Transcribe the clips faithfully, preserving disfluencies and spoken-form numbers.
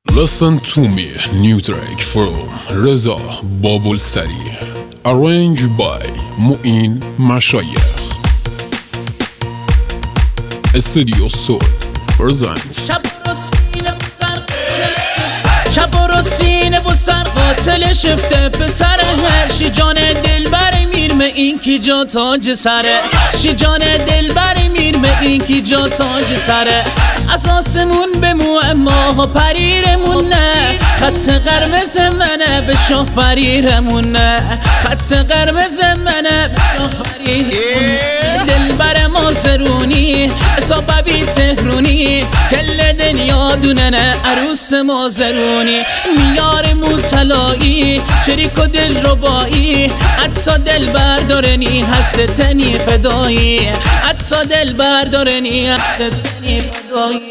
Listen to me, new track from Reza Babulsari, arranged by Mu'in Mashayekh. Studio Soul presents. شب و رسینه و سر قاتل شفته پسر شی جان دل بر میرمه این کی جا تاج سره شی جان دل بر میرمه این کی جا تاج سره اساسمون به معما پریرمون نه خط قرمز منه به شاه پریرمون نه خط قرمز منه به شاه پریرمون دل بر ما زرونی حسابی تهرونی کل دنیا دونه نه عروس ما زرونی میار موتلایی چریک و دل ربایی حتی دل بردارنی هست تنی فدایی حتی دل بردارنی هست تنی فدایی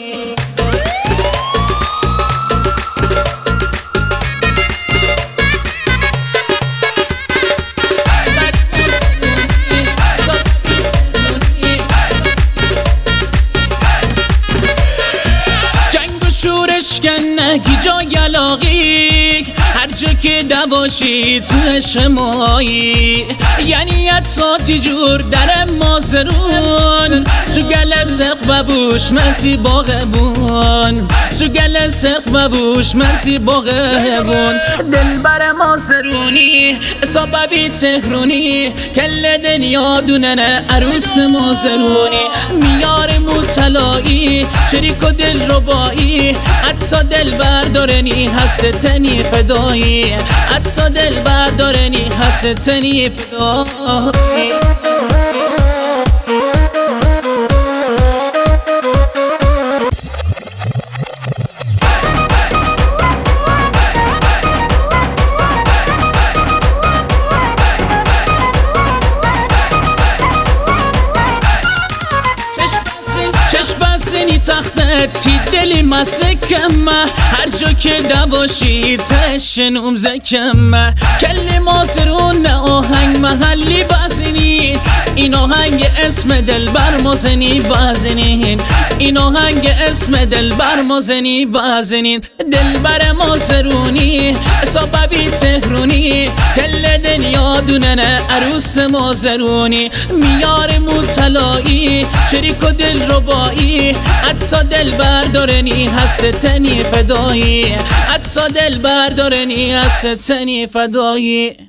شورش کنه کی جا یلاقی هر جا که دواشی تو شمایی یعنی اتساتی جور در مازرون تو گل سرخ ببوش منتی باغبون تو گل سرخ ببوش منتی باغبون دل بر مازرونی حسابی تهرونی کل دنیا دونه نه عروس مازرونی میار موتلایی چریک و دل ربایی حتی دل بردارنی هست تنی فدایی حتی دل بردارنی هست تنی فدایی چشم تختی دلی مسکم هر جا که دواشی تشنوم زکم کل مازرون آهنگ محلی بزنین این آهنگ اسم دل بر مازنی بزنین این آهنگ اسم دل بر مازنی بزنین دل بر مازرونی حسابی تهرونی کل دنیا دونه نه عروس مازرونی میار موتلایی چریک و دل ربایی حتی دل بردارنی هست تنی فدایی حتی دل بردارنی هست تنی فدایی